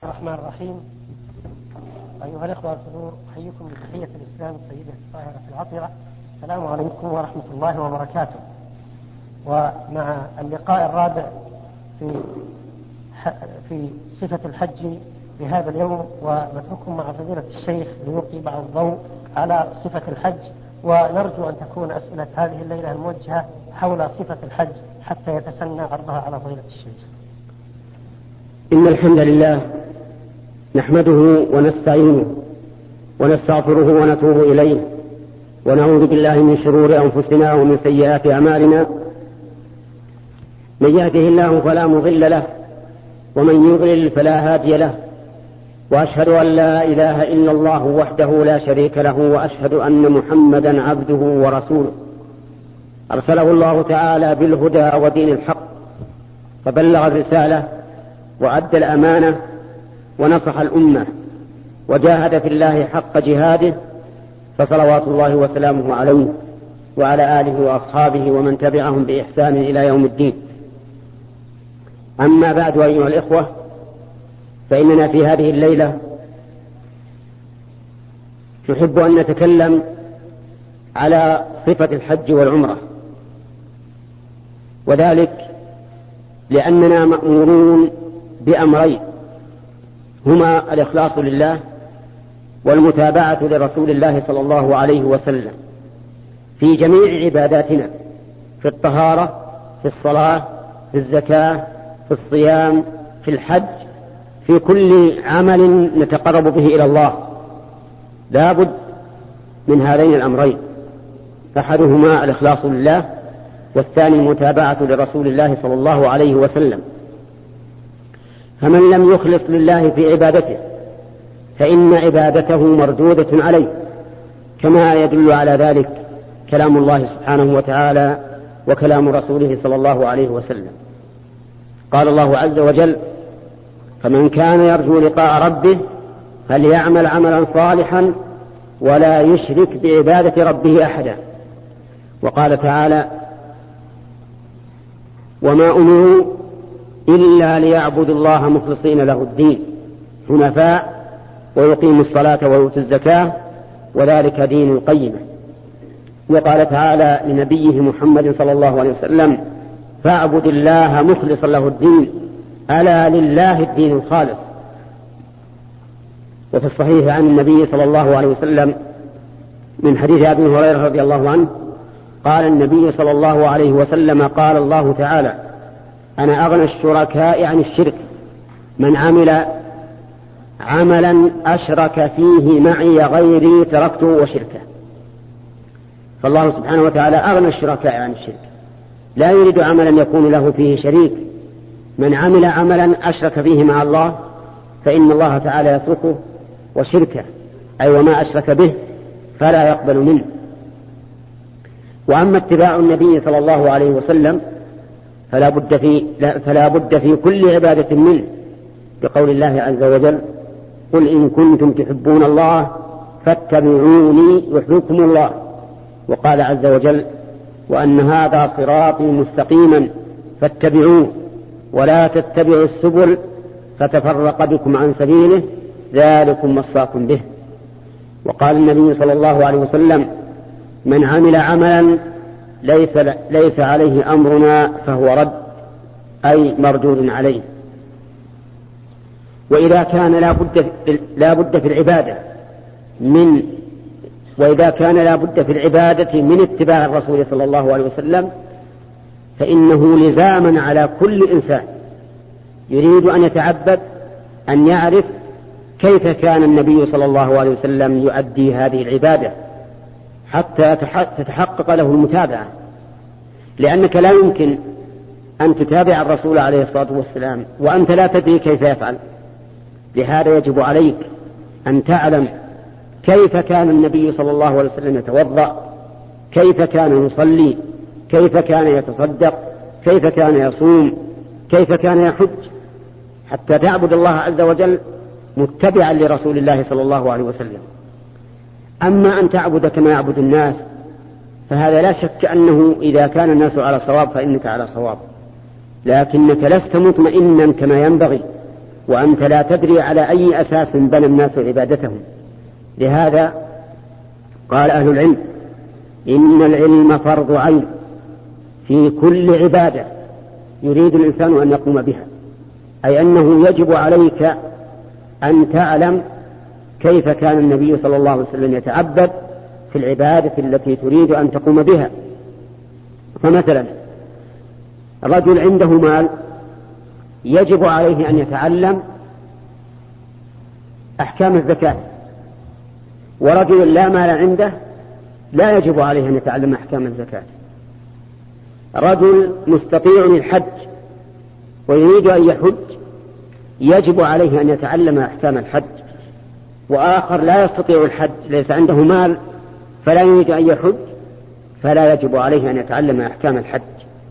الرحمن الرحيم. أيها الأخوة الحضور، أحييكم بتحية الإسلام الطيبة الطاهرة العطرة. السلام عليكم ورحمة الله وبركاته. ومع اللقاء الرابع في صفة الحج في هذا اليوم، ونترككم مع فضيلة الشيخ ليلقي بعض الضوء على صفة الحج، ونرجو أن تكون أسئلة هذه الليلة الموجهة حول صفة الحج حتى يتسنى عرضها على فضيلة الشيخ. إن الحمد لله نحمده ونستعينه ونستغفره ونتوب إليه، ونعوذ بالله من شرور أنفسنا ومن سيئات أعمالنا. من يهده الله فلا مضل له، ومن يضلل فلا هادي له، وأشهد أن لا إله إلا الله وحده لا شريك له، وأشهد أن محمدا عبده ورسوله. أرسله الله تعالى بالهدى ودين الحق، فبلغ الرسالة وأدى الأمانة ونصح الأمة، وجاهد في الله حق جهاده، فصلوات الله وسلامه عليه وعلى آله وأصحابه ومن تبعهم بإحسان إلى يوم الدين. أما بعد، أيها الإخوة، فإننا في هذه الليلة نحب أن نتكلم على صفة الحج والعمرة، وذلك لأننا مأمورون بأمرين، هما الإخلاص لله والمتابعة لرسول الله صلى الله عليه وسلم في جميع عباداتنا، في الطهارة، في الصلاة، في الزكاة، في الصيام، في الحج، في كل عمل نتقرب به إلى الله لا بد من هذين الأمرين، أحدهما الإخلاص لله، والثاني المتابعة لرسول الله صلى الله عليه وسلم. فمن لم يخلص لله في عبادته فإن عبادته مردودة عليه، كما يدل على ذلك كلام الله سبحانه وتعالى وكلام رسوله صلى الله عليه وسلم. قال الله عز وجل: فمن كان يرجو لقاء ربه فليعمل عملا صالحا ولا يشرك بعبادة ربه أحدا. وقال تعالى: وما أمروا إلا ليعبدوا الله مخلصين له الدين حنفاء ويقيموا الصلاة ويؤتوا الزكاة وذلك دين القيمة. وقال تعالى لنبيه محمد صلى الله عليه وسلم: فاعبد الله مخلصا له الدين ألا لله الدين الخالص. وفي الصحيح عن النبي صلى الله عليه وسلم من حديث أبي هريرة رضي الله عنه قال النبي صلى الله عليه وسلم: قال الله تعالى: أنا أغنى الشركاء عن الشرك، من عمل عملا أشرك فيه معي غيري تركته وشركه. فالله سبحانه وتعالى أغنى الشركاء عن الشرك، لا يريد عملا يكون له فيه شريك. من عمل عملا أشرك فيه مع الله فإن الله تعالى يتركه وشركه، أي وما أشرك به فلا يقبل منه. وأما اتباع النبي صلى الله عليه وسلم فلا بد في كل عبادة منه، بقول الله عز وجل: قل إن كنتم تحبون الله فاتبعوني يحببكم الله. وقال عز وجل: وأن هذا صراطي مستقيما فاتبعوه ولا تتبعوا السبل فتفرق بكم عن سبيله ذلكم وصاكم به. وقال النبي صلى الله عليه وسلم: من عمل عملا ليس عليه أمرنا فهو رد، أي مردود عليه. وإذا كان لا بد في العبادة من اتباع الرسول صلى الله عليه وسلم، فإنه لزاما على كل إنسان يريد أن يتعبد أن يعرف كيف كان النبي صلى الله عليه وسلم يؤدي هذه العبادة حتى تتحقق له المتابعة، لأنك لا يمكن أن تتابع الرسول عليه الصلاة والسلام وأنت لا تدري كيف يفعل. لهذا يجب عليك أن تعلم كيف كان النبي صلى الله عليه وسلم يتوضأ، كيف كان يصلي، كيف كان يتصدق، كيف كان يصوم، كيف كان يحج، حتى تعبد الله عز وجل متبعا لرسول الله صلى الله عليه وسلم. أما أن تعبد كما يعبد الناس فهذا لا شك أنه إذا كان الناس على صواب فإنك على صواب، لكنك لست مطمئنا كما ينبغي، وأنت لا تدري على أي أساس بنى الناس عبادتهم. لهذا قال أهل العلم إن العلم فرض عين في كل عبادة يريد الإنسان أن يقوم بها، أي أنه يجب عليك أن تعلم كيف كان النبي صلى الله عليه وسلم يتعبد في العبادة التي تريد أن تقوم بها. فمثلا رجل عنده مال يجب عليه أن يتعلم أحكام الزكاة، ورجل لا مال عنده لا يجب عليه أن يتعلم أحكام الزكاة. رجل مستطيع الحج ويريد أن يحج يجب عليه أن يتعلم أحكام الحج، وآخر لا يستطيع الحج ليس عنده مال فلا يريد أن يحج فلا يجب عليه أن يتعلم أحكام الحج.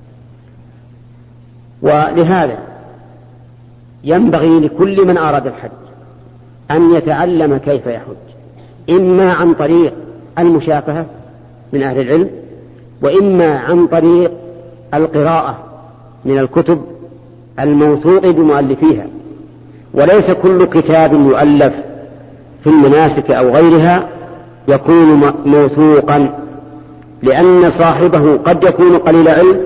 ولهذا ينبغي لكل من أراد الحج أن يتعلم كيف يحج، إما عن طريق المشافهة من أهل العلم، وإما عن طريق القراءة من الكتب الموثوق بمؤلفيها. وليس كل كتاب يؤلف في المناسك أو غيرها يكون موثوقا، لأن صاحبه قد يكون قليل علم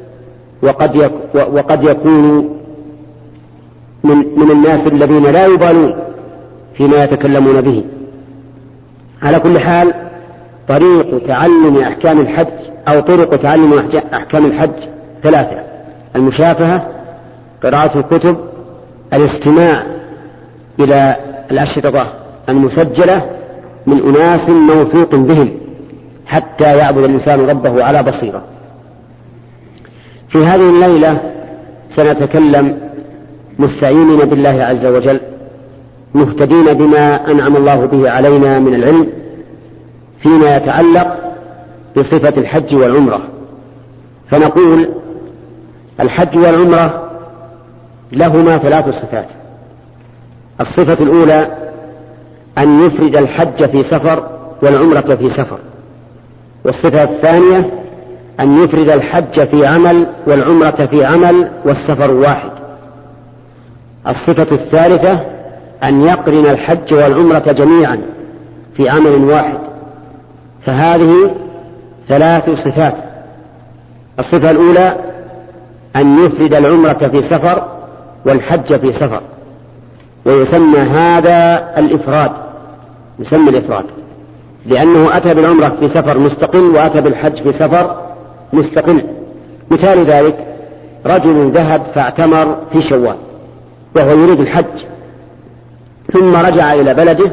وقد يكون من الناس الذين لا يبالون فيما يتكلمون به. على كل حال طريق تعلم أحكام الحج أو طرق تعلم أحكام الحج ثلاثة: المشافهة، قراءة الكتب، الاستماع إلى الأشرطة المسجلة من أناس موثوق بهم حتى يعبد الإنسان ربه على بصيرة. في هذه الليلة سنتكلم مستعينين بالله عز وجل مهتدين بما أنعم الله به علينا من العلم فيما يتعلق بصفة الحج والعمرة. فنقول الحج والعمرة لهما ثلاث صفات: الصفة الأولى أن يفرد الحج في سفر والعمرة في سفر، والصفة الثانية أن يفرد الحج في عمل والعمرة في عمل والسفر واحد. الصفة الثالثة أن يقرن الحج والعمرة جميعا في عمل واحد. فهذه ثلاث صفات: الصفة الأولى أن يفرد العمرة في سفر والحج في سفر، ويسمى هذا الإفراد، يسمى الإفراد لأنه أتى بالعمرة في سفر مستقل وأتى بالحج في سفر مستقل. مثال ذلك رجل ذهب فاعتمر في شوال وهو يريد الحج، ثم رجع إلى بلده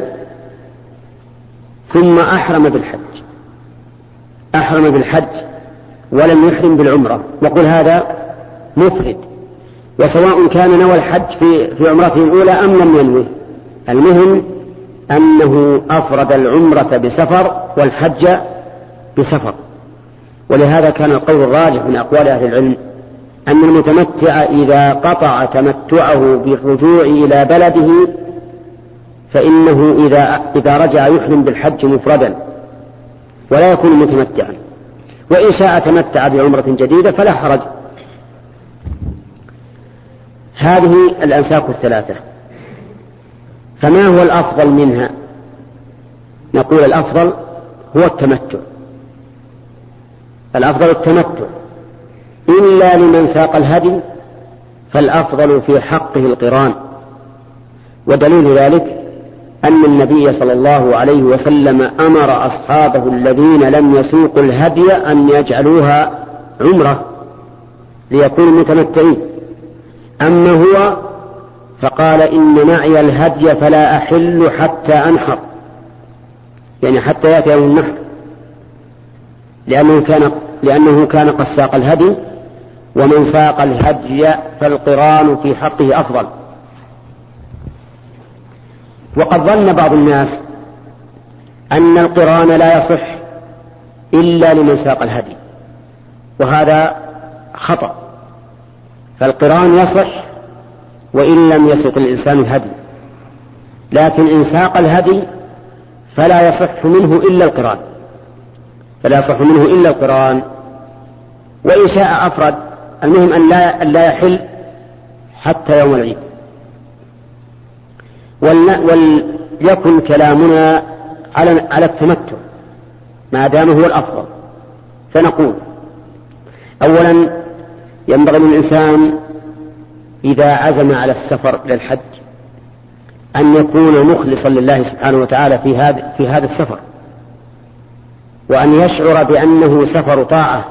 ثم أحرم بالحج ولم يحرم بالعمرة، نقول هذا مفرد. وسواء كان نوى الحج في عمرته الأولى أم لم ينوه، المهم أنه أفرد العمرة بسفر والحج بسفر. ولهذا كان القول الراجح من أقوال أهل العلم أن المتمتع إذا قطع تمتعه بالرجوع إلى بلده فإنه إذا رجع يحرم بالحج مفردا ولا يكون متمتعا، وإن شاء تمتع بعمرة جديدة فلا حرج. هذه الأنساك الثلاثة، فما هو الأفضل منها؟ نقول الأفضل هو التمتع، الأفضل التمتع، إلا لمن ساق الهدي فالأفضل في حقه القران. ودليل ذلك أن النبي صلى الله عليه وسلم أمر أصحابه الذين لم يسوقوا الهدي أن يجعلوها عمرة ليكونوا متمتعين. أما هو فقال إن معي الهدي فلا أحل حتى أنحر، يعني حتى يأتي يوم النحر، لأنه كان قد ساق الهدي، ومن ساق الهدي فالقران في حقه أفضل. وقد ظن بعض الناس أن القران لا يصح إلا لمن ساق الهدي، وهذا خطأ. فالقران يصح وإن لم يسق الإنسان الهدي، لكن إن ساق الهدي فلا يصح منه إلا القران، وإن شاء أفرد، المهم أن لا يحل حتى يوم العيد. وليكن كلامنا على التمتع ما دام هو الأفضل. فنقول أولا ينبغي للإنسان إذا عزم على السفر إلى الحج أن يكون مخلصا لله سبحانه وتعالى في هذا السفر، وأن يشعر بأنه سفر طاعة،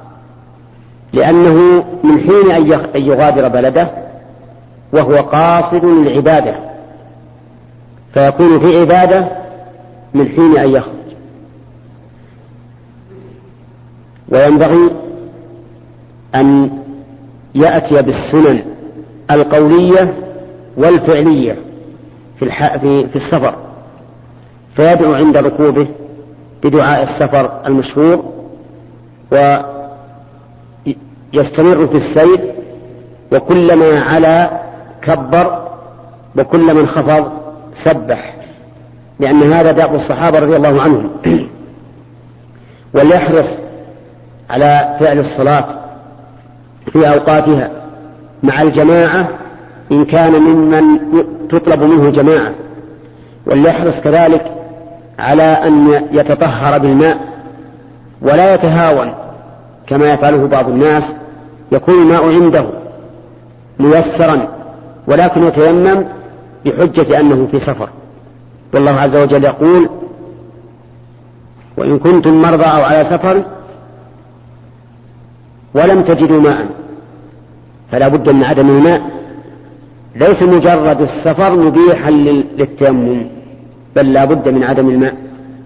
لأنه من حين أن يغادر بلده وهو قاصد للعبادة، فيكون في عبادة من حين أن يخرج. وينبغي أن يأتي بالسنن القولية والفعلية في السفر، فيدعو عند ركوبه بدعاء السفر المشهور، ويستمر في السير، وكلما علا كبر وكلما انخفض سبح، لأن هذا دأب الصحابة رضي الله عنهم. وليحرص على فعل الصلاة في أوقاتها مع الجماعة إن كان ممن تطلب منه جماعة، وليحرص كذلك على أن يتطهر بالماء ولا يتهاون كما يفعله بعض الناس، يكون الماء عنده ميسرا ولكن يتيمم بحجة أنه في سفر. والله عز وجل يقول: وإن كنتم مرضى أو على سفر ولم تجدوا ماء، فلا بد من عدم الماء. ليس مجرد السفر مبيحا للتيمم، بل لا بد من عدم الماء.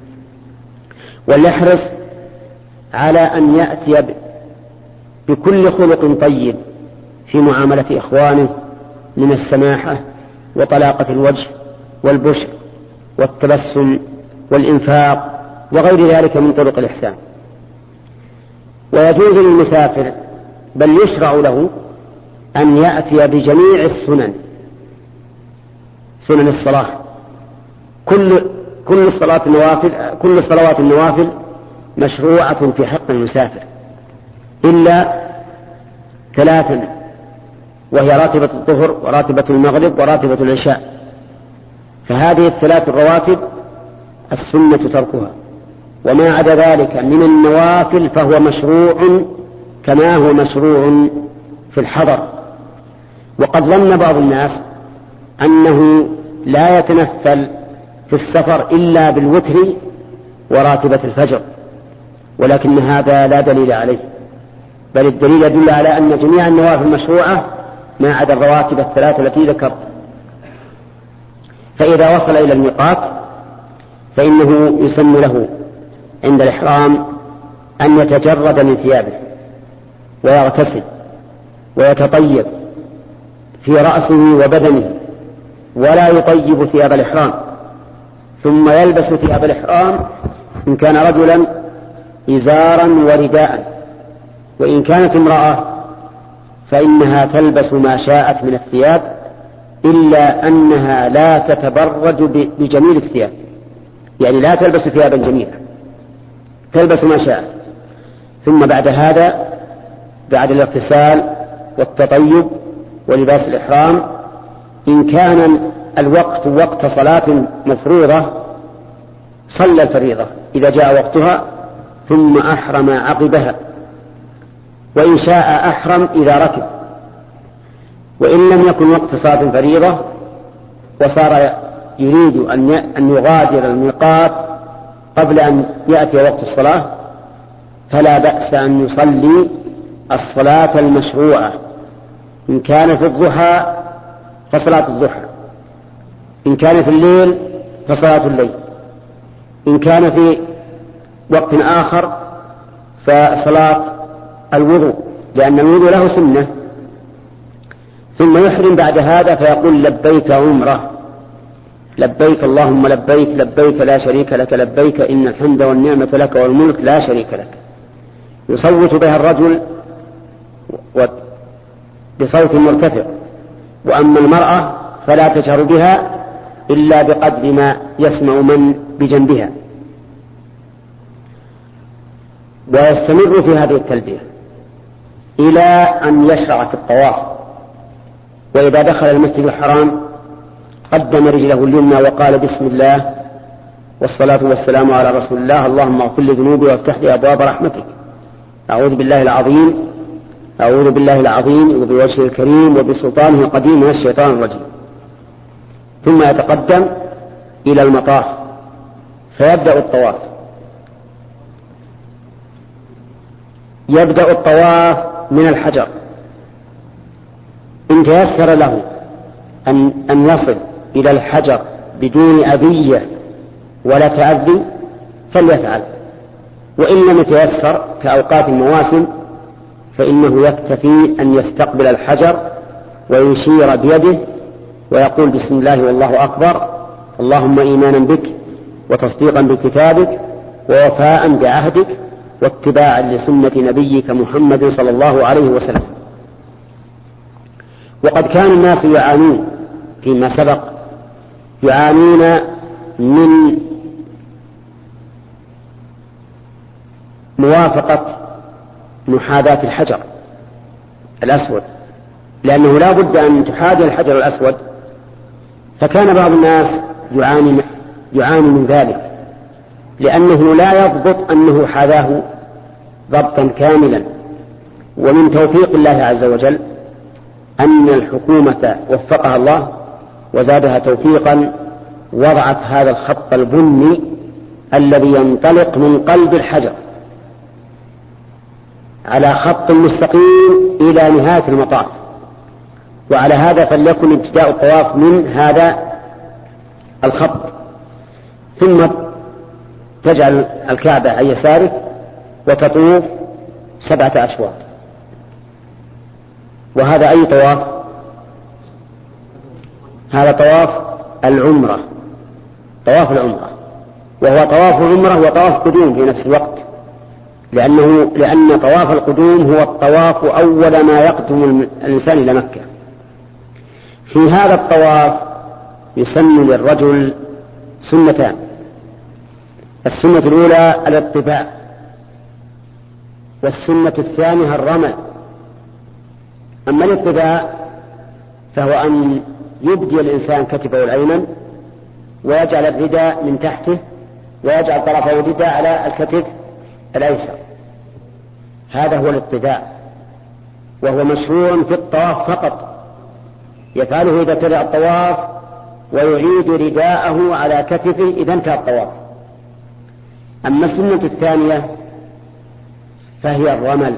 وليحرص على أن يأتي بكل خلق طيب في معاملة إخوانه من السماحة وطلاقة الوجه والبشر والتبسم والإنفاق وغير ذلك من طرق الإحسان. ويجوز للمسافر بل يشرع له أن يأتي بجميع السنن، سنن الصلاة، كل صلوات النوافل مشروعة في حق المسافر إلا 3، وهي راتبة الظهر وراتبة المغرب وراتبة العشاء، فهذه 3 الرواتب السنة تركها، وما عدا ذلك من النوافل فهو مشروع كما هو مشروع في الحضر. وقد ظن بعض الناس أنه لا يتنفل في السفر إلا بالوتر وراتبة الفجر، ولكن هذا لا دليل عليه، بل الدليل يدل على أن جميع النوافل مشروعة ما عدا الرواتب 3 التي ذكرت. فإذا وصل إلى الميقات فإنه يسن له عند الإحرام أن يتجرد من ثيابه ويغتسل ويتطيب في رأسه وبدنه، ولا يطيب ثياب الإحرام، ثم يلبس ثياب الإحرام إن كان رجلا إزارا ورداء، وإن كانت امرأة فإنها تلبس ما شاءت من الثياب، إلا أنها لا تتبرج بجميل الثياب، يعني لا تلبس ثيابا جميلة، تلبس ما شاءت. ثم بعد هذا بعد الاغتسال والتطيب ولباس الإحرام إن كان الوقت وقت صلاة مفروضة صلى الفريضة إذا جاء وقتها ثم أحرم عقبها، وإن شاء أحرم إذا ركب. وإن لم يكن وقت صلاة فريضة وصار يريد أن يغادر الميقات قبل أن يأتي وقت الصلاة فلا بأس أن يصلي الصلاة المشروعة، إن كان في الضحى فصلاة الضحى، إن كان في الليل فصلاة الليل، إن كان في وقت آخر فصلاة الوضوء، لأن الوضوء له سنة. ثم يحرم بعد هذا فيقول: لبيك عمرة، لبيك اللهم لبيك، لبيك لا شريك لك لبيك، إن الحمد والنعمة لك والملك لا شريك لك. يصوت بها الرجل بصوت مرتفع، وأما المرأة فلا تجهر بها إلا بقدر ما يسمع من بجنبها. ويستمر في هذه التلبية إلى أن يشرع في الطواف. وإذا دخل المسجد الحرام قدم رجله اليمنى وقال بسم الله والصلاة والسلام على رسول الله، اللهم اغفر لي ذنوبي وافتح لي أبواب رحمتك، أعوذ بالله العظيم وبوجهه الكريم وبسلطانه القديم من الشيطان الرجيم. ثم يتقدم إلى المطاف فيبدأ الطواف. يبدأ الطواف من الحجر، إن تيسر له أن يصل إلى الحجر بدون أذية ولا تأذي فليفعل، وإن لم يتيسر كأوقات المواسم فإنه يكتفي أن يستقبل الحجر ويشير بيده ويقول بسم الله والله أكبر، اللهم إيمانا بك وتصديقا بكتابك ووفاء بعهدك واتباعا لسنة نبيك محمد صلى الله عليه وسلم. وقد كان الناس يعانون فيما سبق، يعانون من موافقة محاذاة الحجر الأسود، لأنه لا بد أن تحاذي الحجر الأسود، فكان بعض الناس يعاني من ذلك، لأنه لا يضبط أنه حاذاه ضبطا كاملا. ومن توفيق الله عز وجل أن الحكومة وفقها الله وزادها توفيقا وضعت هذا الخط البني الذي ينطلق من قلب الحجر على خط مستقيم إلى نهاية المطاف، وعلى هذا فليكن ابتداء الطواف من هذا الخط، ثم تجعل الكعبة عن يسارك وتطوف 7 أشواط. وهذا أي طواف؟ هذا طواف العمرة، طواف العمرة، وهو طواف العمرة وطواف قدوم في نفس الوقت، لأن طواف القدوم هو الطواف أول ما يقدم الإنسان إلى مكة. في هذا الطواف يسن للرجل سنتان: السنة الأولى الاطباع، والسنة الثانية الرمل. أما الاطباع فهو أن يبدي الإنسان كتفه الأيمن ويجعل الرداء من تحته ويجعل طرفه الرداء على الكتف الأيسر، هذا هو الاطباع، وهو مشروع في الطواف فقط، يفعله إذا ابتدأ الطواف ويعيد رداءه على كتفه إذا انتهى الطواف. أما السنة الثانية فهي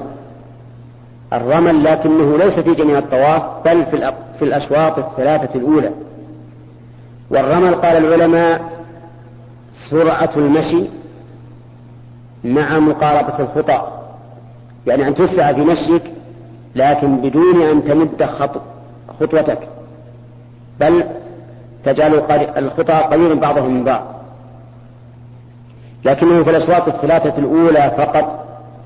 الرمل، لكنه ليس في جميع الطواف بل في الأشواط 3 الأولى. والرمل قال العلماء سرعة المشي مع مقاربة الخطى، يعني أن تسرع في مشيك لكن بدون أن تمد خطوتك، بل تجعل الخطى قليلا بعضهم من بعض، لكنه في الأشواط 3 الأولى فقط،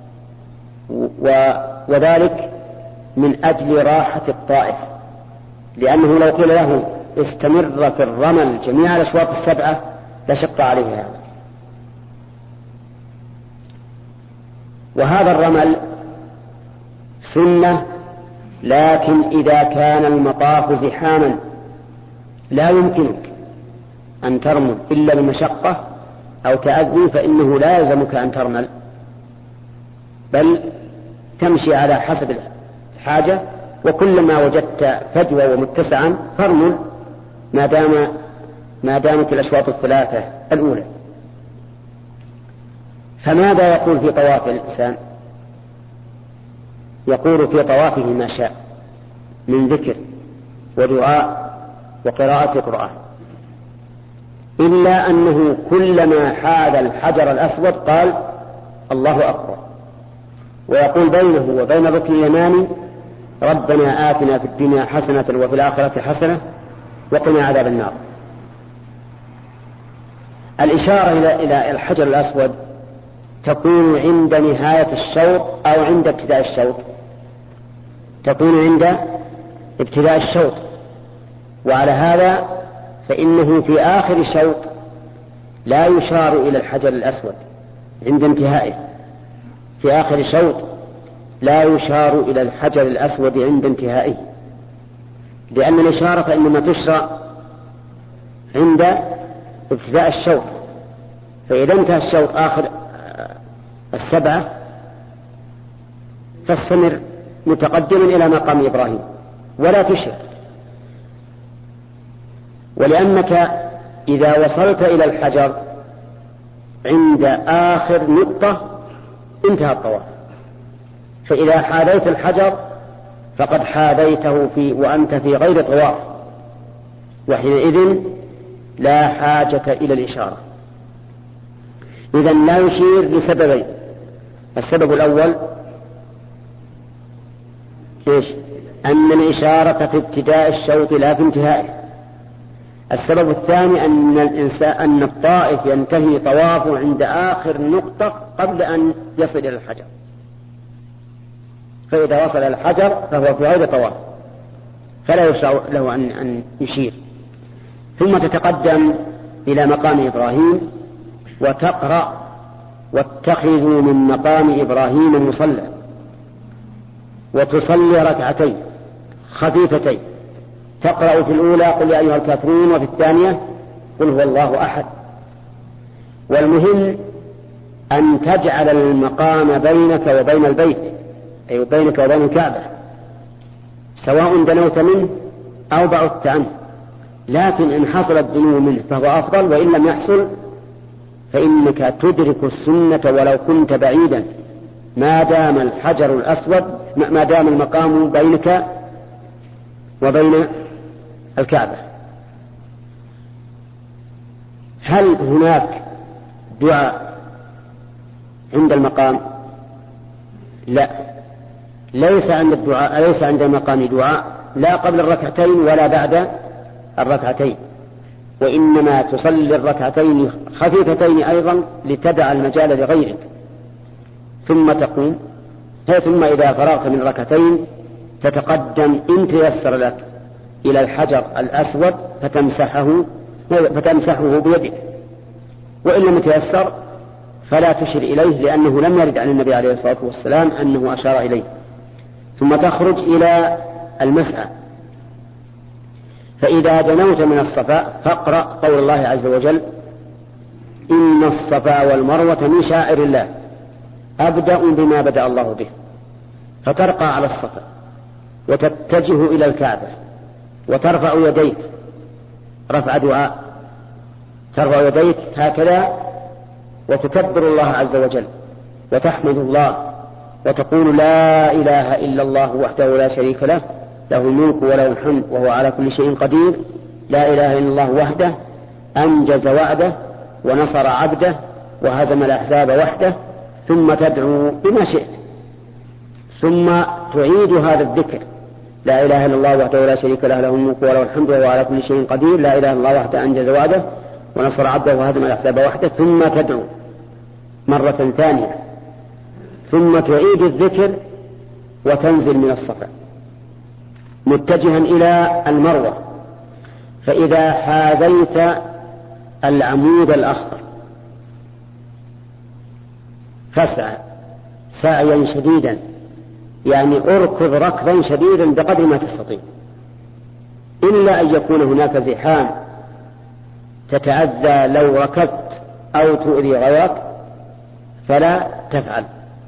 وذلك من أجل راحة الطائف، لأنه لو قيل له استمر في الرمل جميع الأشواط 7 لشق عليه هذا. وهذا الرمل سنة، لكن إذا كان المطاف زحاما لا يمكنك أن ترمل إلا بمشقة أو تأذي، فإنه لا يلزمك أن ترمل، بل تمشي على حسب الحاجة، وكلما وجدت فجوة ومتسعا فارمل ما دامت الأشواط 3 الأولى. فماذا يقول في طواف الإنسان؟ يقول في طوافه ما شاء من ذكر ودعاء وقراءة القرآن، إلا أنه كلما حاذ الحجر الأسود قال الله أكبر، ويقول بينه وبين الركن اليماني ربنا آتنا في الدنيا حسنة وفي الآخرة حسنة وقنا عذاب النار. الإشارة إلى الحجر الأسود تكون عند نهاية الشوط أو عند ابتداء الشوط، تكون عند ابتداء الشوط، وعلى هذا فإنه في آخر الشوط لا يشار إلى الحجر الأسود عند انتهائه، في آخر الشوط لا يشار إلى الحجر الأسود عند انتهائه، لأن الإشارة إنما تشرع عند ابتداء الشوط، فإذا انتهى الشوط آخر 7 فاستمر متقدما إلى مقام إبراهيم ولا تشرك، ولأنك إذا وصلت إلى الحجر عند آخر نقطة انتهى الطواف، فإذا حاذيت الحجر فقد حاذيته وأنت في غير طواف، وحينئذ لا حاجة إلى الإشارة. إذن لا يشير لسببين: السبب الأول إيش؟ أن الإشارة في ابتداء الشوط لا في انتهائه. السبب الثاني أن الطائف ينتهي طوافه عند آخر نقطة قبل أن يصل إلى الحجر، فإذا وصل إلى الحجر فهو في غير طواف فلا يشرع له أن يشير. ثم تتقدم إلى مقام إبراهيم وتقرأ: واتخذوا من مقام إبراهيم مصلى، وتصلي ركعتين خفيفتين، تقرأ في الأولى قل يا أيها الكافرون، وفي الثانية قل هو الله أحد. والمهم أن تجعل المقام بينك وبين البيت، أي بينك وبين الكعبة، سواء دنوت منه أو بعدت عنه، لكن إن حصل الدنو منه فهو أفضل، وإن لم يحصل فإنك تدرك السنة ولو كنت بعيدا، ما دام الحجر الأسود، ما دام المقام بينك وبين الكعبة. هل هناك دعاء عند المقام؟ لا، ليس عند المقام دعاء، لا قبل الركعتين ولا بعد الركعتين، وإنما تصلي الركعتين خفيفتين أيضا لتدع المجال لغيرك، ثم تقوم، ثم إذا فرغت من الركعتين تتقدم إن تيسر لك إلى الحجر الأسود فتمسحه بيدك، وإن لم يتيسر فلا تشر إليه، لأنه لم يرد عن النبي عليه الصلاة والسلام أنه أشار إليه. ثم تخرج إلى المسعى، فإذا دنوت من الصفا فاقرأ قول الله عز وجل: إن الصفا والمروة من شعائر الله أبدأ بما بدأ الله به، فترقى على الصفا وتتجه إلى الكعبة وترفع يديك رفع دعاء، ترفع يديك هكذا وتكبر الله عز وجل وتحمد الله وتقول: لا إله إلا الله وحده لا شريك له، له الملك وله الحمد وهو على كل شيء قدير، لا إله إلا الله وحده أنجز وعده ونصر عبده وهزم الأحزاب وحده. ثم تدعو بما شئت، ثم تعيد هذا الذكر: لا إله إلا الله وحده لا شريك له، له الملك وله الحمد وهو على كل شيء قدير، لا إله إلا الله وحده أنجز وعده ونصر عبده وهزم الأحزاب وحده. ثم تدعو مرة ثانية، ثم تعيد الذكر وتنزل من الصفا متجها إلى المروة، فإذا حاذيت العمود الأخضر فاسعى سعيا شديدا، يعني أركض ركضا شديدا بقدر ما تستطيع، إلا أن يكون هناك زحام تتأذى لو ركضت أو تؤذي غيرك فلا تفعل.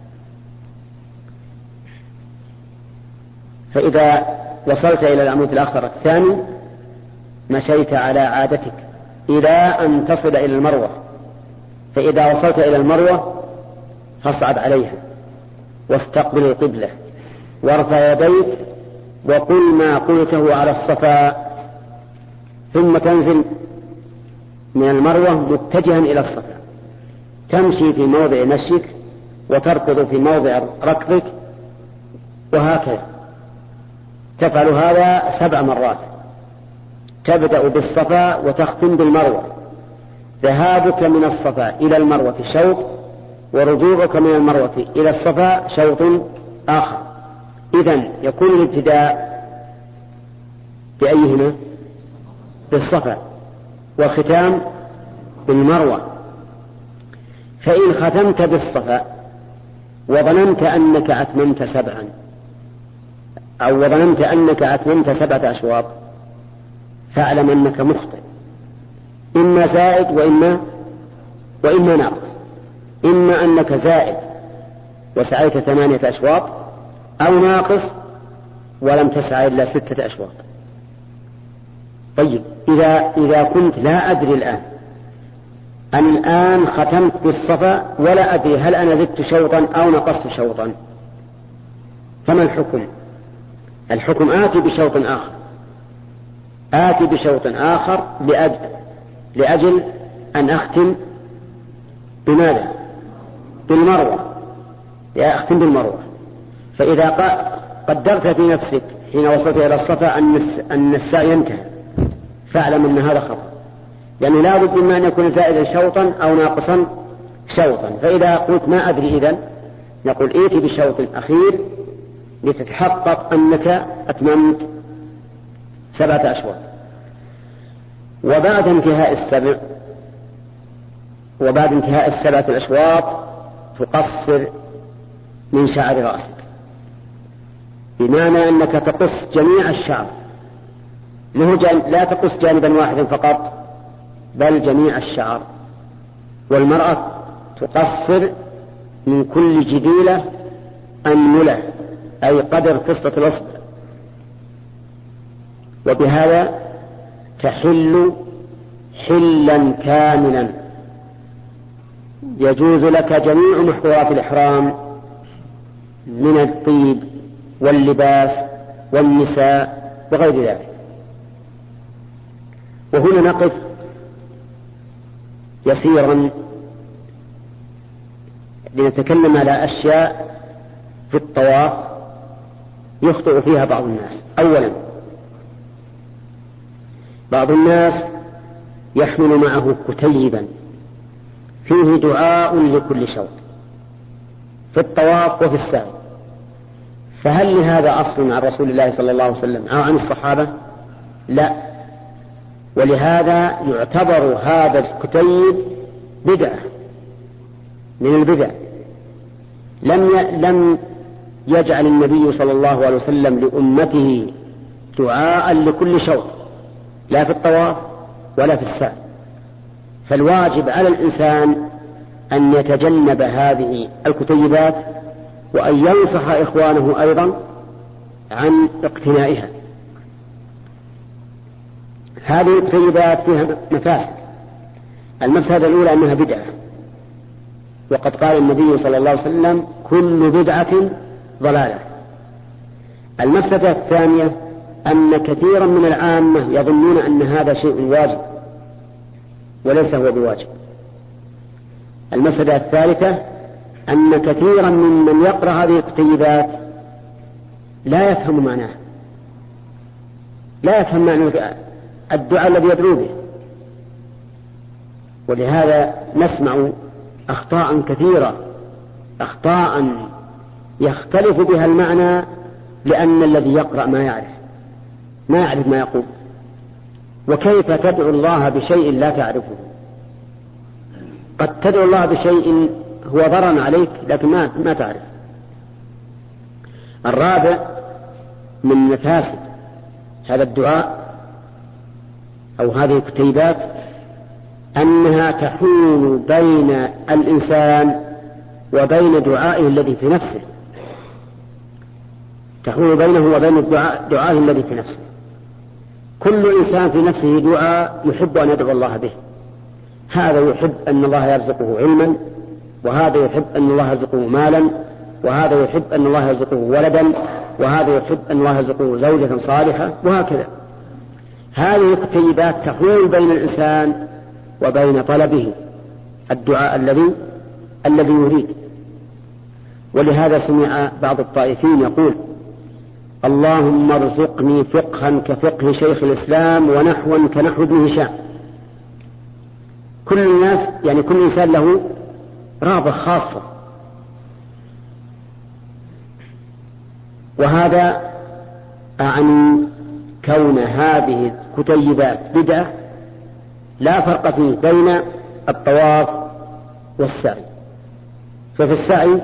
فإذا وصلت إلى العمود الأخضر الثاني مشيت على عادتك إلى أن تصل إلى المروة، فإذا وصلت إلى المروة فاصعد عليها واستقبل القبلة وارفع يديك وقل ما قلته على الصفا، ثم تنزل من المروة متجها إلى الصفا، تمشي في موضع مشيك وتركض في موضع ركضك، وهكذا تفعل هذا 7 مرات. تبدأ بالصفا وتختم بالمروة، ذهابك من الصفا إلى المروة شوط، ورجوعك من المروة إلى الصفا شوط آخر. إذن يكون الابتداء بأيهما؟ بالصفا، والختام بالمروة. فإن ختمت بالصفا وظننت أنك أتممت 7 أو وظننت أنك أتممت 7 أشواط فاعلم أنك مخطئ، إما زائد وإما ناقص، إما أنك زائد وسعيت 8 أشواط، أو ناقص ولم تسعى إلا 6 أشواط. طيب إذا كنت لا أدري الآن ختمت بالصفا ولا أدري هل أنا زدت شوطا أو نقصت شوطا، فما الحكم؟ الحكم آتي بشوط آخر لأجل أن أختم بماذا؟ بالمروة، أختم بالمروة. فإذا قدرت في نفسك حين وصلت إلى الصفا أن السعي انتهى، فاعلم أن هذا خطأ، يعني لا بد من أن يكون زائدا شوطا أو ناقصا شوطا. فإذا قلت ما أدري إذن نقول ائتي بشوط أخير لتتحقق أنك أتممت 7 أشواط. وبعد انتهاء 7 الأشواط تقصر من شعر رأسك، بمعنى أنك تقص جميع الشعر، لا تقص جانبا واحدا فقط بل جميع الشعر. والمرأة تقصر من كل جديلة أنملة، أي قدر فسطة الأصبع، وبهذا تحل حلا كاملا يجوز لك جميع محظورات الإحرام من الطيب واللباس والنساء وغير ذلك. وهنا نقف يسيرا لنتكلم على أشياء في الطواف يخطئ فيها بعض الناس. أولا، بعض الناس يحمل معه كتيبا فيه دعاء لكل شوط في الطواف وفي السعي، فهل لهذا أصل عن رسول الله صلى الله عليه وسلم أو عن الصحابة؟ لا. ولهذا يعتبر هذا الكتيب بدعة من البدع. لم يجعل النبي صلى الله عليه وسلم لأمته دعاء لكل شوط، لا في الطواف ولا في السعي. فالواجب على الإنسان أن يتجنب هذه الكتيبات، وأن ينصح إخوانه أيضا عن اقتنائها. هذه الكتيبات فيها مفاسد. المفسدة الأولى أنها بدعة، وقد قال النبي صلى الله عليه وسلم كل بدعة ضلالة. المفسدة الثانية أن كثيرا من العامة يظنون أن هذا شيء واجب وليس هو بواجب. المفسدة الثالثة أن كثيرا ممن يقرأ هذه الكتيبات لا يفهم معناه، لا يفهم معنى الدعاء الذي يدعو به، ولهذا نسمع أخطاء كثيرة، أخطاء يختلف بها المعنى، لأن الذي يقرأ ما يعرف ما يقول. وكيف تدعو الله بشيء لا تعرفه؟ قد تدعو الله بشيء هو ضرر عليك لكن ما تعرف. الرابع من مفاسد هذا الدعاء أو هذه الكتيبات أنها تحول بين الإنسان وبين دعائه الذي في نفسه، تحول بينه وبين دعائه الذي في نفسه. كل إنسان في نفسه دعاء يحب أن يدعو الله به، هذا يحب أن الله يرزقه علما، وهذا يحب أن الله يرزقه مالا، وهذا يحب أن الله يرزقه ولدا، وهذا يحب أن الله يرزقه زوجة صالحة، وهكذا. هذه الكتيبات تحول بين الإنسان وبين طلبه الدعاء الذي يريد. ولهذا سمع بعض الطائفين يقول اللهم ارزقني فقها كفقه شيخ الإسلام ونحوا كنحو ابن هشام. كل الناس يعني كل إنسان له رغبة خاصة، وهذا أعني كون هذه الكتيبات بدعة لا فرق فيه بين الطواف والسعي. ففي السعي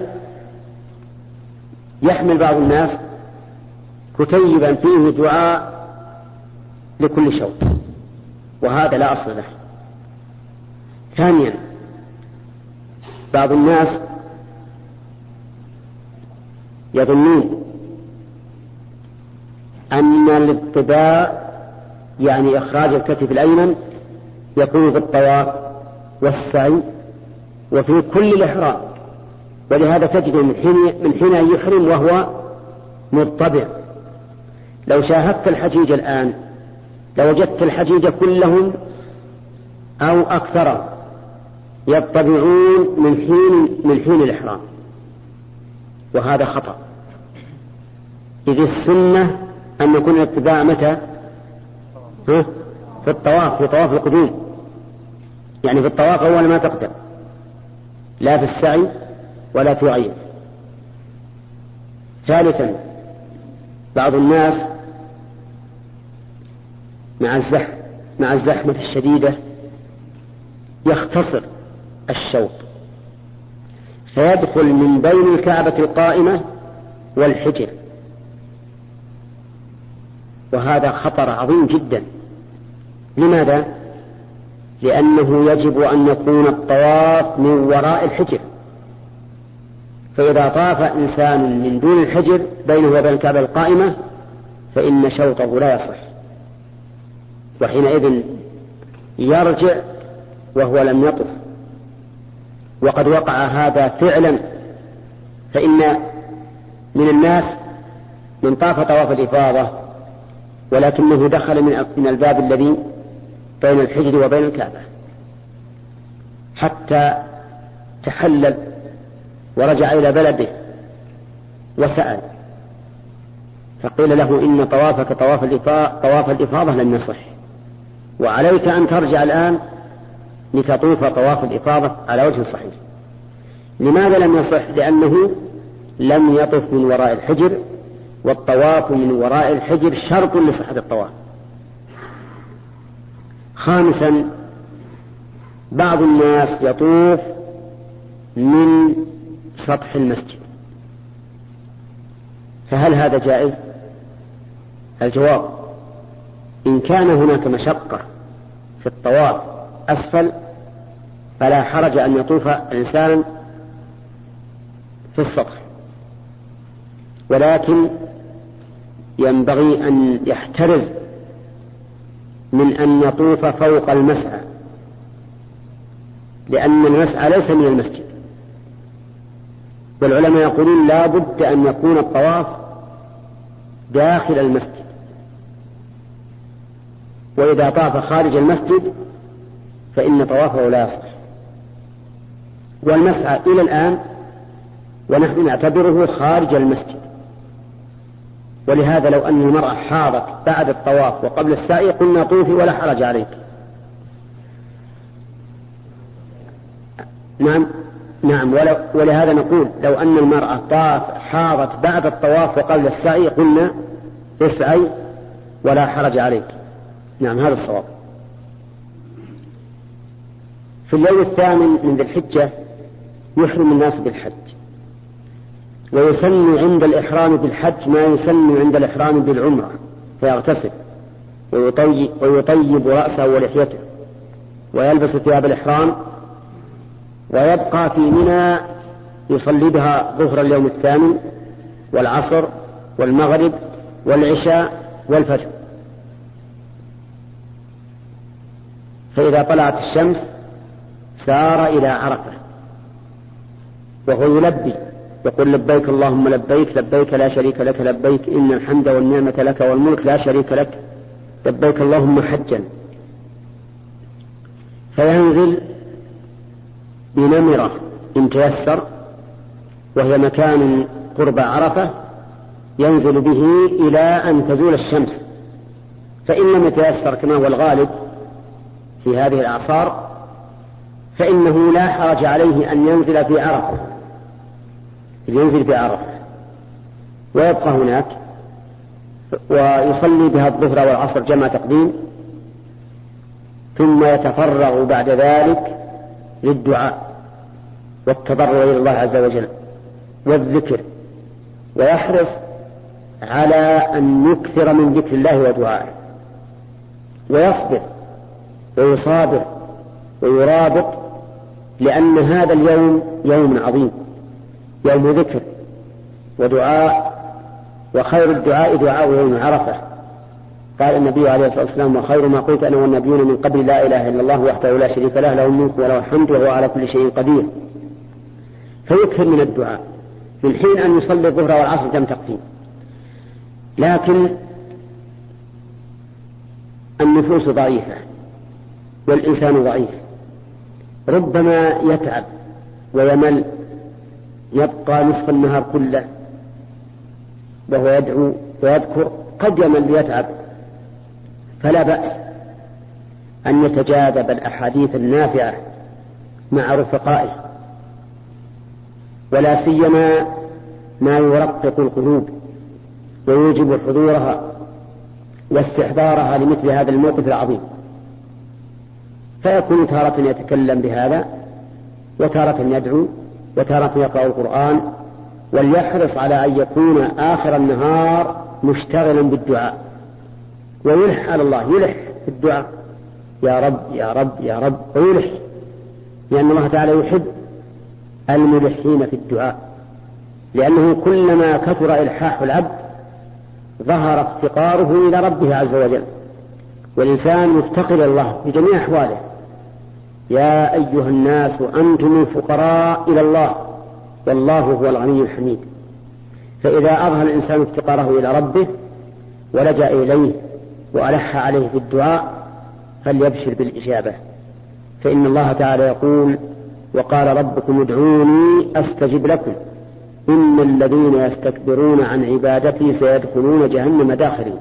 يحمل بعض الناس كتيبا فيه دعاء لكل شوط، وهذا لا أصل له، ثانيا، بعض الناس يظنون أن الاطباع يعني إخراج الكتف الأيمن يكون في الطواف والسعي وفي كل الإحرام، ولهذا تجد من حين أن يحرم وهو مضطبع. لو شاهدت الحجيج الآن لوجدت الحجيج كلهم أو أكثر يضطبعون من حين الإحرام، وهذا خطأ. إذ السنة أن يكون الاتباع متى؟ في الطواف، في طواف القدوم، يعني في الطواف أول ما تقدم، لا في السعي ولا في غيره. ثالثا، بعض الناس مع الزحمة الشديدة يختصر الشوط فيدخل من بين الكعبة القائمة والحجر، وهذا خطر عظيم جدا. لماذا؟ لأنه يجب أن يكون الطواف من وراء الحجر، فإذا طاف إنسان من دون الحجر بينه وبين الكعبة القائمة فإن شوطه لا يصح، وحينئذ يرجع وهو لم يطف. وقد وقع هذا فعلا، فإن من الناس من طاف طواف الإفاضة ولكنه دخل من الباب الذي بين الحجر وبين الكعبة حتى تحلل ورجع إلى بلده وسأل، فقيل له إن طوافك طواف الإفاضة لم يصح، وعليك أن ترجع الآن لتطوف طواف الإفاضة على وجه صحيح. لماذا لم يصح؟ لأنه لم يطف من وراء الحجر، والطواف من وراء الحجر شرط لصحة الطواف. خامسا، بعض الناس يطوف من سطح المسجد، فهل هذا جائز؟ الجواب: إن كان هناك مشقة في الطواف أسفل فلا حرج أن يطوف الإنسان في السطح، ولكن ينبغي أن يحترز من أن يطوف فوق المسعى، لأن المسعى ليس من المسجد، والعلماء يقولون لا بد أن يكون الطواف داخل المسجد، وإذا طاف خارج المسجد فإن طوافه لا يصح. والمسعى إلى الآن ونحن نعتبره خارج المسجد، ولهذا لو أن المرأة حاضت بعد الطواف وقبل السعي قلنا طوفي ولا حرج عليك. نعم ولهذا نقول لو أن المرأة حاضت بعد الطواف وقبل السعي قلنا اسعي ولا حرج عليك. نعم، هذا الصواب. في اليوم الثامن من ذي الحجة يحرم الناس بالحج، ويسن عند الإحرام بالحج ما يسن عند الإحرام بالعمرة، فيغتسل ويطيب رأسه ولحيته ويلبس ثياب الإحرام ويبقى في منى يصلي بها ظهر اليوم الثامن والعصر والمغرب والعشاء والفجر. فإذا طلعت الشمس سار إلى عرفة وهو يلبي يقول لبيك اللهم لبيك، لبيك لا شريك لك لبيك، إن الحمد والنعمة لك والملك لا شريك لك، لبيك اللهم حجا. فينزل بنمرة إن تيسر، وهي مكان قرب عرفة، ينزل به إلى أن تزول الشمس، فإن لم يتيسر كما هو الغالب في هذه الأعصار فإنه لا حرج عليه أن ينزل في عرفة، ويبقى هناك ويصلي بها الظهر والعصر جمع تقديم، ثم يتفرغ بعد ذلك للدعاء والتضرع إلى الله عز وجل والذكر، ويحرص على أن يكثر من ذكر الله ودعائه، ويصبر ويصابر ويرابط، لأن هذا اليوم يوم عظيم، يوم ذكر ودعاء، وخير الدعاء دعاء يوم عرفة. قال النبي عليه الصلاة والسلام: وخير ما قلت أنا والنبيون من قبل لا إله إلا الله وحده لا شريك له، له الملك وله الحمد وهو على كل شيء قدير. فيكثر من الدعاء من حين أن يصلي الظهر والعصر جمع تقديم. لكن النفوس ضعيفة والإنسان ضعيف، ربما يتعب ويمل، يبقى نصف النهار كله وهو يدعو ويذكر، قد يمل ويتعب، فلا بأس أن يتجاذب الأحاديث النافعة مع رفقائه، ولا سيما ما يرقق القلوب ويوجب حضورها واستحضارها لمثل هذا الموقف العظيم. فيكون تارة يتكلم بهذا، وتارة يدعو، وتارة يقرأ القرآن، وليحرص على أن يكون آخر النهار مشتغلا بالدعاء، ويلح على الله، يلح في الدعاء: يا رب يا رب يا رب، ويلح، لأن الله تعالى يحب الملحين في الدعاء، لأنه كلما كثر إلحاح العبد ظهر افتقاره إلى ربه عز وجل، والإنسان مفتقر إلى الله في جميع أحواله. يا أيها الناس أنتم الفقراء إلى الله والله هو الغني الحميد. فإذا أظهر الإنسان افتقاره إلى ربه ولجأ إليه وألح عليه في الدعاء فليبشر بالإجابة، فإن الله تعالى يقول: وقال ربكم ادعوني أستجب لكم إن الذين يستكبرون عن عبادتي سيدخلون جهنم داخرين.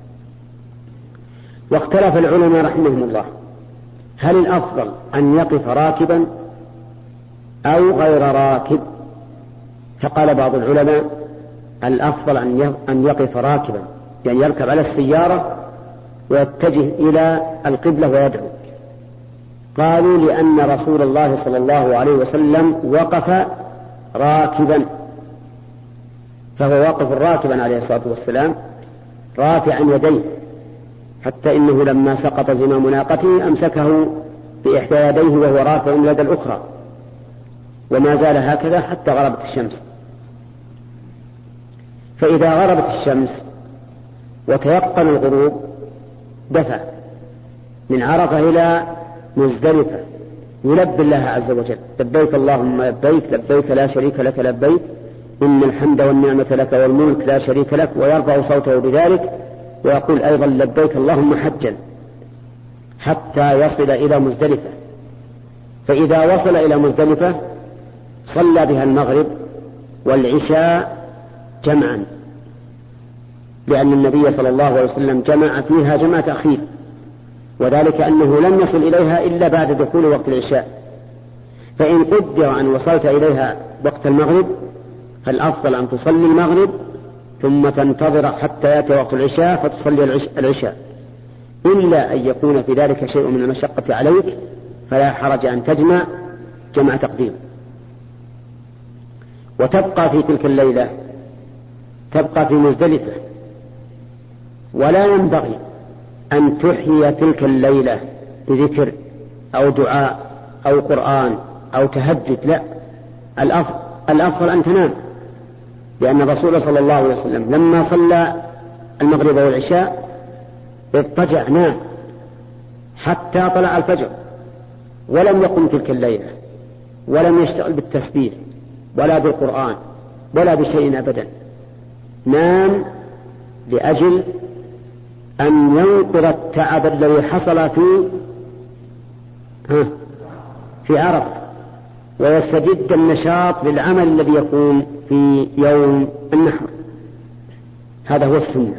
واختلف العلماء رحمهم الله: هل الأفضل أن يقف راكبا أو غير راكب؟ فقال بعض العلماء: الأفضل أن يقف راكبا، يعني يركب على السيارة ويتجه إلى القبلة ويدعو. قالوا: لأن رسول الله صلى الله عليه وسلم وقف راكبا، فهو واقف راكبا عليه الصلاة والسلام رافعا يديه، حتى إنه لما سقط زمام ناقته أمسكه بإحدى يديه وهو رافع اليد الأخرى، وما زال هكذا حتى غربت الشمس. فإذا غربت الشمس وتيقن الغروب دفع من عرفة إلى مزدلفة يلبي الله عز وجل: لبيك اللهم لبيك لبيك لا شريك لك لبيك إن الحمد والنعمة لك والملك لا شريك لك، ويرفع صوته بذلك ويقول أيضا: لبيك اللهم حجا، حتى يصل إلى مزدلفة. فإذا وصل إلى مزدلفة صلى بها المغرب والعشاء جمعا، لأن النبي صلى الله عليه وسلم جمع فيها جمع تأخير، وذلك أنه لم يصل إليها إلا بعد دخول وقت العشاء. فإن قدر أن وصلت إليها وقت المغرب فالأفضل أن تصلي المغرب ثم تنتظر حتى يأتي وقت العشاء فتصلي العشاء، إلا أن يكون في ذلك شيء من المشقة عليك فلا حرج أن تجمع جمع تقديم. وتبقى في تلك الليلة، تبقى في مزدلفة، ولا ينبغي أن تحيي تلك الليلة بذكر أو دعاء أو قرآن أو تهجد، لا، الأفضل أن تنام، لأن الرسول صلى الله عليه وسلم لما صلى المغرب والعشاء اضطجع نام حتى طلع الفجر، ولم يقم تلك الليلة، ولم يشتغل بالتسبيح ولا بالقرآن ولا بشيء أبدا، نام لأجل أن ينقض التعب الذي حصل في عرفة، ويستجد النشاط للعمل الذي يكون في يوم النحر. هذا هو السنة.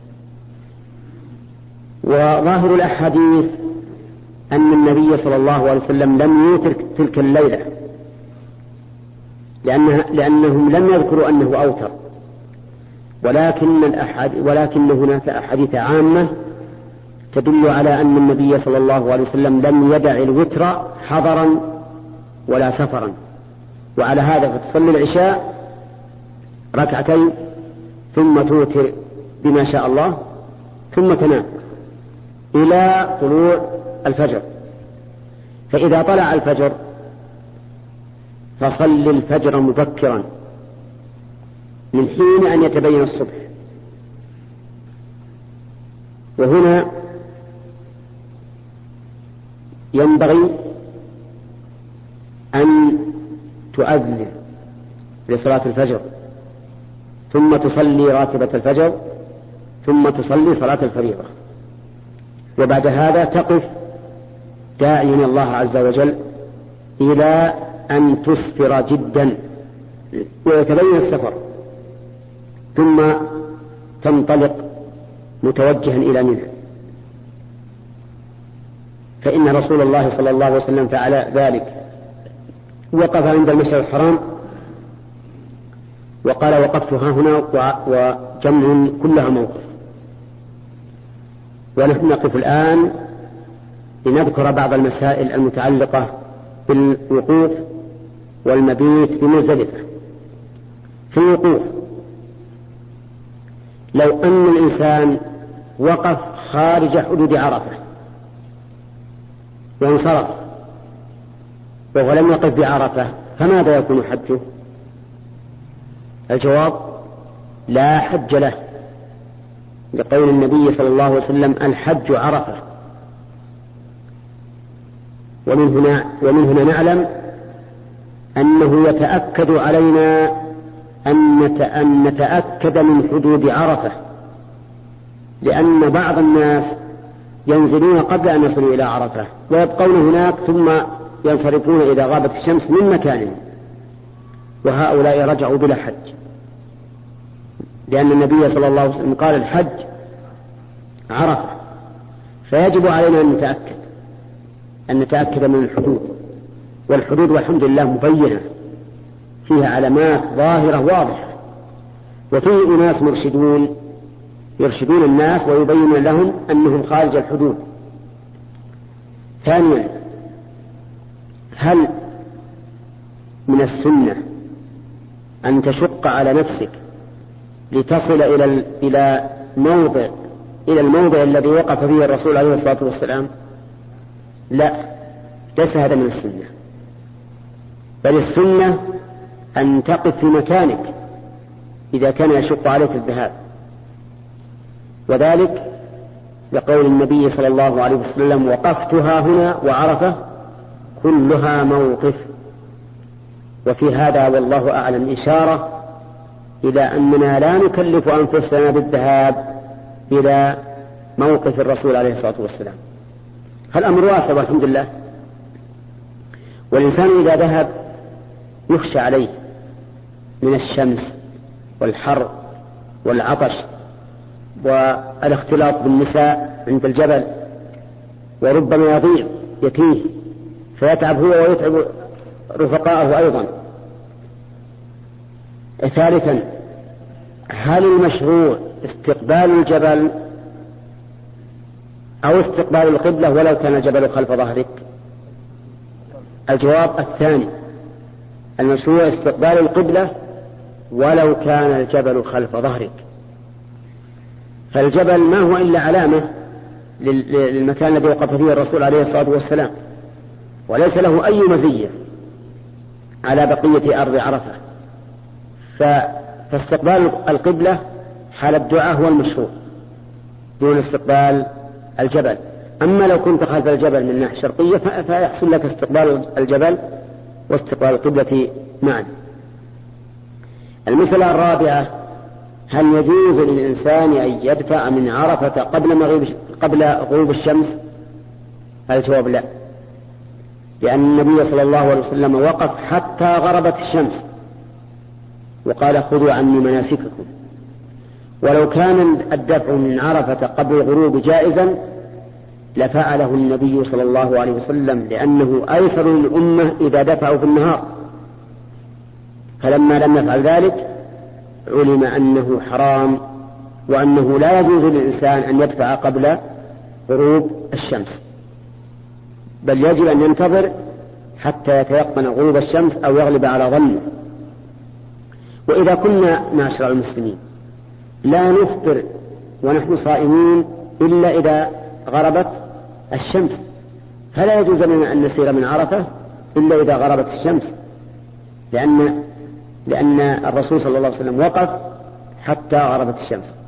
وظاهر الأحاديث أن النبي صلى الله عليه وسلم لم يوتر تلك الليلة، لأنهم لم يذكروا أنه أوتر، ولكن هناك أحاديث عامة تدل على أن النبي صلى الله عليه وسلم لم يدع الوتر حضرا ولا سفرا. وعلى هذا فتصلي العشاء ركعتين ثم توتر بما شاء الله ثم تنام إلى طلوع الفجر. فإذا طلع الفجر فصل الفجر مبكرا من حين أن يتبين الصبح. وهنا ينبغي أن تؤذن لصلاة الفجر، ثم تصلي راتبة الفجر، ثم تصلي صلاة الفريضة، وبعد هذا تقف داعيا الله عز وجل إلى أن تسفر جدا ويتبين السفر، ثم تنطلق متوجها إلى منى. فإن رسول الله صلى الله عليه وسلم فعل ذلك، وقف عند المشعر الحرام وقال وقفت ها هنا، وجمع كلها موقف. ونحن نقف الآن لنذكر بعض المسائل المتعلقة بالوقوف والمبيت بمزدلفة. في الوقوف، لو أن الإنسان وقف خارج حدود عرفة وانصرف وهو لم يقف بعرفة، فماذا يكون حجه؟ الجواب: لا حج له، لقول النبي صلى الله عليه وسلم: الحج عرفة. ومن هنا نعلم أنه يتأكد علينا أن نتأكد من حدود عرفة، لأن بعض الناس ينزلون قبل أن يصلوا إلى عرفة ويبقون هناك ثم ينصرفون إذا غابت الشمس من مكانهم، وهؤلاء رجعوا بلا حج، لأن النبي صلى الله عليه وسلم قال: الحج عرفة. فيجب علينا أن نتأكد من الحدود، والحدود والحمد لله مبينة، فيها علامات ظاهرة واضحة، وفيه أناس مرشدون يرشدون الناس ويبين لهم أنهم خارج الحدود. ثانيا، هل من السنة أن تشق على نفسك لتصل إلى الموضع الذي وقف فيه الرسول عليه الصلاة والسلام؟ لا، ليس هذا من السنة، بل السنة أن تقف في مكانك إذا كان يشق عليك الذهاب، وذلك لقول النبي صلى الله عليه وسلم: وقفتها هنا وعرفة كلها موقف. وفي هذا والله أعلم إشارة إلى أننا لا نكلف أنفسنا بالذهاب إلى موقف الرسول عليه الصلاة والسلام، فالأمر واسع والحمد لله. والإنسان إذا ذهب يخشى عليه من الشمس والحر والعطش والاختلاط بالنساء عند الجبل، وربما يتيه فيتعب هو ويتعب رفقاءه أيضا. ثالثا، هل المشروع استقبال الجبل أو استقبال القبلة ولو كان الجبل خلف ظهرك؟ الجواب الثاني، المشروع استقبال القبلة ولو كان الجبل خلف ظهرك، فالجبل ما هو إلا علامة للمكان الذي وقف فيه الرسول عليه الصلاة والسلام، وليس له أي مزية على بقية أرض عرفة. فاستقبال القبلة حال الدعاء هو المشروع دون استقبال الجبل. أما لو كنت خلف الجبل من الناحية الشرقية فيحصل لك استقبال الجبل واستقبال القبلة معا. المسألة الرابعة: هل يجوز للإنسان أن يدفع من عرفة قبل غروب الشمس؟ الجواب لا، لأن النبي صلى الله عليه وسلم وقف حتى غربت الشمس وقال: خذوا عني مناسككم. ولو كان الدفع من عرفة قبل الغروب جائزا لفعله النبي صلى الله عليه وسلم، لأنه أيسر للأمة إذا دفعوا في النهار. فلما لم يفعل ذلك علم أنه حرام، وأنه لا يجوز للإنسان أن يدفع قبل غروب الشمس، بل يجب أن ينتظر حتى يتيقن غروب الشمس أو يغلب على ظنه. وإذا كنا معشر المسلمين لا نفطر ونحن صائمين إلا إذا غربت الشمس، فلا يجوز لنا أن نسير من عرفة إلا إذا غربت الشمس، لأن الرسول صلى الله عليه وسلم وقف حتى غربت الشمس.